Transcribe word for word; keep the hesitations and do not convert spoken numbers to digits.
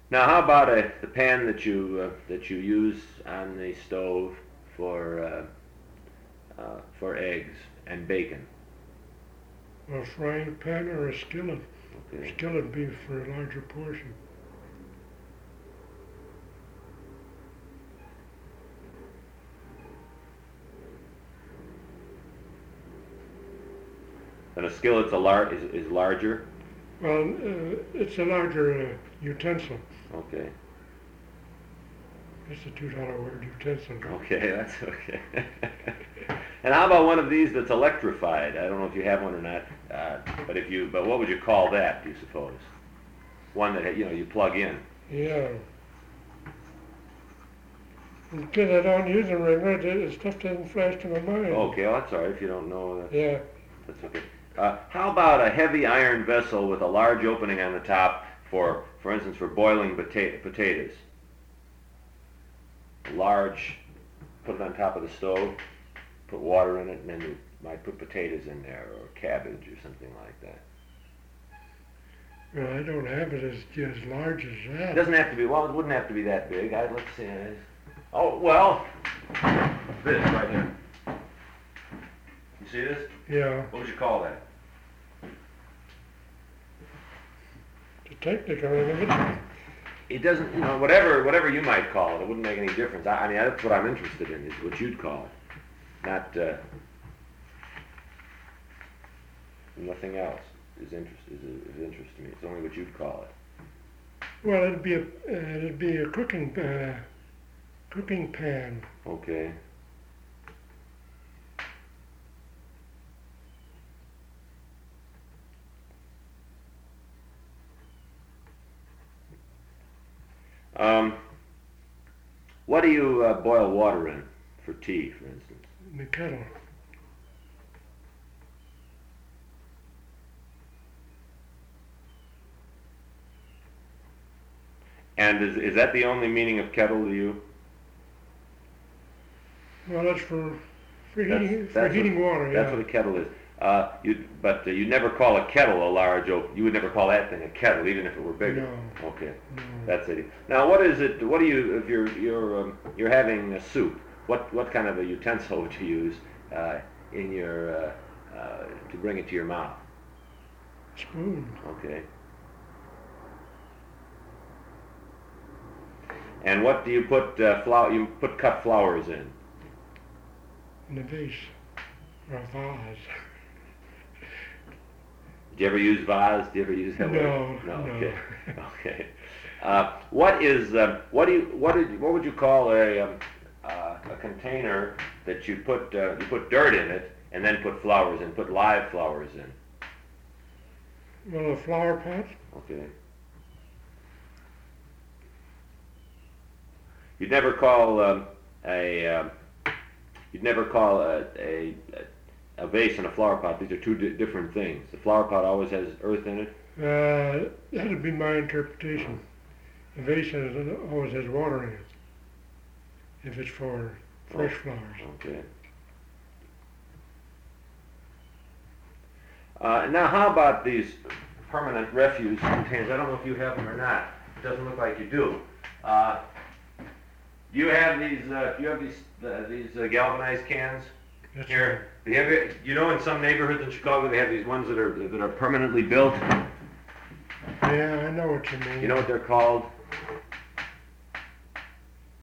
Now, how about a, the pan that you uh, that you use on the stove for uh, uh, for eggs and bacon? A frying pan or a skillet. Okay. Skillet would be for a larger portion. And a skillet's a lar- is, is larger? Well, uh, it's a larger uh, utensil. Okay. It's a two dollar word, utensil. Okay, that's okay. And how about one of these that's electrified? I don't know if you have one or not, uh, but if you, but what would you call that, do you suppose? One that, you know, you plug in. Yeah. Because I don't use them regularly, the stuff doesn't flash to my mind. Okay, well, that's all right if you don't know that. Yeah. That's okay. Uh, how about a heavy iron vessel with a large opening on the top for, for instance, for boiling pota- potatoes? Large, put it on top of the stove, put water in it, and then you might put potatoes in there, or cabbage, or something like that. Well, I don't have it as, as large as that. It doesn't have to be, well, it wouldn't have to be that big. I, let's see. uh, Oh, well, this right here. You see this? Yeah. What would you call that? The technical end of it. It doesn't, you know, whatever whatever you might call it, it wouldn't make any difference. I, I mean, that's what I'm interested in, is what you'd call it. Not, uh, nothing else is interest, is, is interest to me. It's only what you'd call it. Well, it'd be a uh, it'd be a cooking uh, cooking pan. Okay. Um, what do you uh, boil water in for tea, for instance? In the kettle. And is, is that the only meaning of kettle to you? Well, that's for for That's- heating for that's heating what- water. That's Yeah. what a kettle is. Uh, you, but uh, you never call a kettle a large open. You would never call that thing a kettle, even if it were bigger. No. Okay, No. that's it. Now, what is it? What do you? If you're you're um, you're having a soup, what what kind of a utensil would you use uh, in your uh, uh, to bring it to your mouth? Spoon. Okay. And what do you put uh, flour? You put cut flowers in. In a vase. Or a vase. Did you ever use vase? Did you ever use that No, word? no. Okay. Okay. Uh, what is um, what do you what did what would you call a um, uh, a container that you put uh, you put dirt in it and then put flowers in, put live flowers in? Well, a flower pot. Okay. You'd never call um, a um, you'd never call a, a a vase and a flower pot. These are two di- different things. The flower pot always has earth in it. Uh, that'd be my interpretation. A vase has, always has water in it. If it's for fresh Oh. flowers. Okay. Uh, now, how about these permanent refuse containers? I don't know if you have them or not. It doesn't look like you do. Uh, do you have these? Uh, do you have these uh, these uh, galvanized cans That's here? Do you, have it, you know, in some neighborhoods in Chicago, they have these ones that are that are permanently built. Yeah, I know what you mean. You know what they're called?